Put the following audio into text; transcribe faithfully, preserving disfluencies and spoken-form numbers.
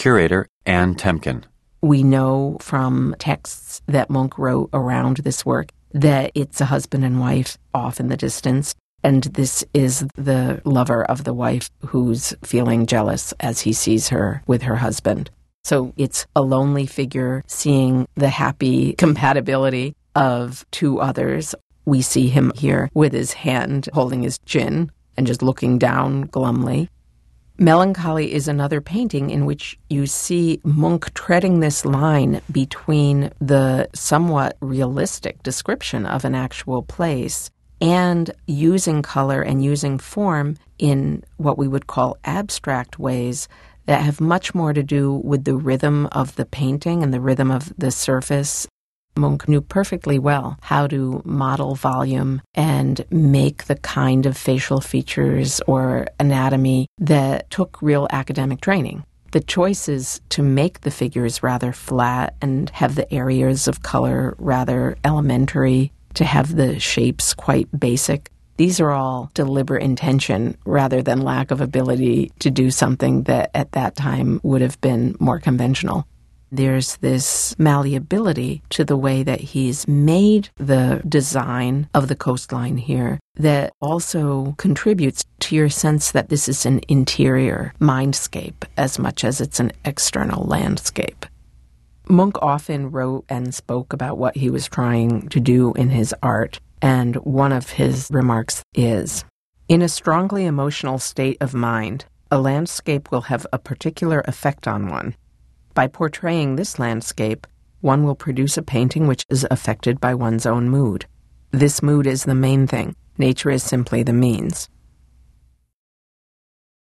curator Anne Temkin. We know from texts that Munch wrote around this work that it's a husband and wife off in the distance, and this is the lover of the wife who's feeling jealous as he sees her with her husband. So it's a lonely figure seeing the happy compatibility of two others. We see him here with his hand holding his chin and just looking down glumly. Melancholy is another painting in which you see Munch treading this line between the somewhat realistic description of an actual place and using color and using form in what we would call abstract ways that have much more to do with the rhythm of the painting and the rhythm of the surface. Munch knew perfectly well how to model volume and make the kind of facial features or anatomy that took real academic training. The choices to make the figures rather flat and have the areas of color rather elementary, to have the shapes quite basic, these are all deliberate intention rather than lack of ability to do something that at that time would have been more conventional. There's this malleability to the way that he's made the design of the coastline here that also contributes to your sense that this is an interior mindscape as much as it's an external landscape. Munch often wrote and spoke about what he was trying to do in his art, and one of his remarks is, "In a strongly emotional state of mind, a landscape will have a particular effect on one. By portraying this landscape, one will produce a painting which is affected by one's own mood. This mood is the main thing. Nature is simply the means."